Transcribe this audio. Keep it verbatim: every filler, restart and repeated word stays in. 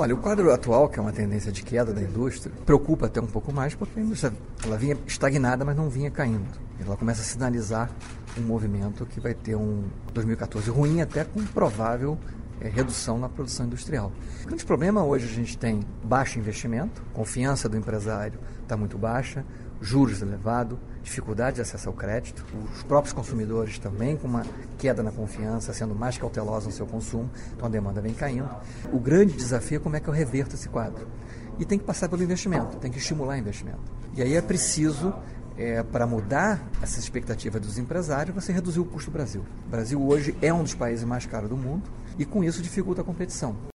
Olha, o quadro atual, que é uma tendência de queda da indústria, preocupa até um pouco mais porque a indústria ela vinha estagnada, mas não vinha caindo. Ela começa a sinalizar um movimento que vai ter um dois mil e quatorze ruim, até com provável é, redução na produção industrial. O grande problema hoje a gente tem baixo investimento, confiança do empresário está muito baixa, juros elevados, dificuldade de acesso ao crédito, os próprios consumidores também com uma queda na confiança, sendo mais cautelosos no seu consumo, então a demanda vem caindo. O grande desafio é como é que eu reverto esse quadro. E tem que passar pelo investimento, tem que estimular investimento. E aí é preciso, é, para mudar essa expectativa dos empresários, você reduzir o custo do Brasil. O Brasil hoje é um dos países mais caros do mundo e com isso dificulta a competição.